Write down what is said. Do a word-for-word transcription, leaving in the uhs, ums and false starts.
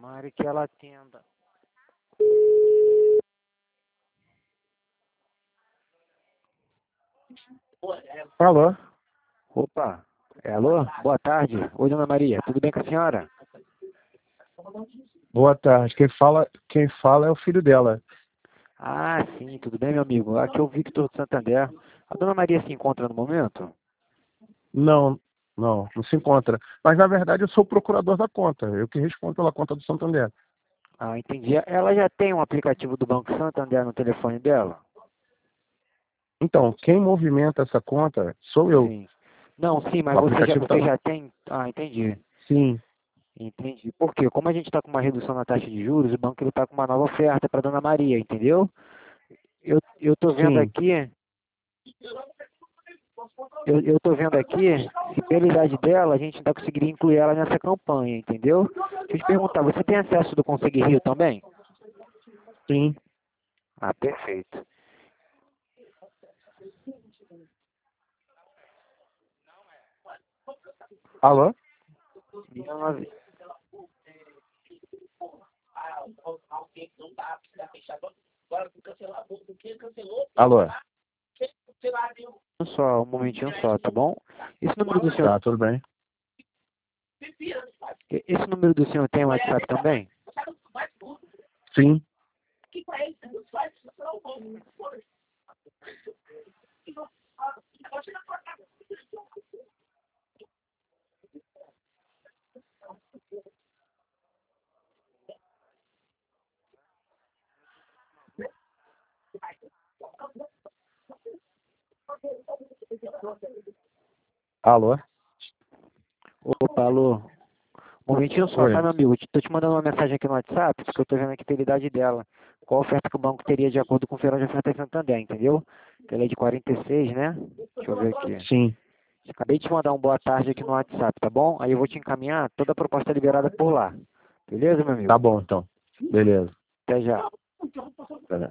Tomara que ela atenda. Alô? Opa, é, alô? Boa tarde. Oi, dona Maria, tudo bem com a senhora? Boa tarde. Quem fala, quem fala é o filho dela. Ah, sim, tudo bem, meu amigo? Aqui é o Victor do Santander. A dona Maria se encontra no momento? Não, não, não se encontra. Mas, na verdade, eu sou o procurador da conta. Eu que respondo pela conta do Santander. Ah, entendi. Ela já tem um aplicativo do Banco Santander no telefone dela? Então, quem movimenta essa conta sou eu. Sim. Não, sim, mas O você já, aplicativo está você no... já tem... Ah, entendi. Sim, Entendi. Por quê? Como a gente está com uma redução na taxa de juros, o banco está com uma nova oferta para dona Maria, entendeu? Eu eu tô vendo sim. aqui, eu, eu tô vendo aqui, se pela idade dela, a gente ainda conseguiria incluir ela nessa campanha, entendeu? Deixa eu te perguntar, você tem acesso do Consegue Rio também? Sim. Ah, perfeito. Alô? dezenove Alô? Só, um momentinho só, tá bom? Esse número do senhor, Tá, tudo bem. esse número do senhor tem WhatsApp também? Sim. Alô? Opa, alô. Um momentinho só, tá, Oi. meu amigo? Tô te mandando uma mensagem aqui no WhatsApp, porque eu tô vendo aqui pela idade dela. Qual a oferta que o banco teria de acordo com o Feirão de Ofertas Santander, entendeu? Que ela é de quarenta e seis, né? Deixa eu ver aqui. Sim. Acabei de te mandar um boa tarde aqui no WhatsApp, tá bom? Aí eu vou te encaminhar toda a proposta liberada por lá. Beleza, meu Tá amigo? bom, então. Beleza. Até já. Beleza.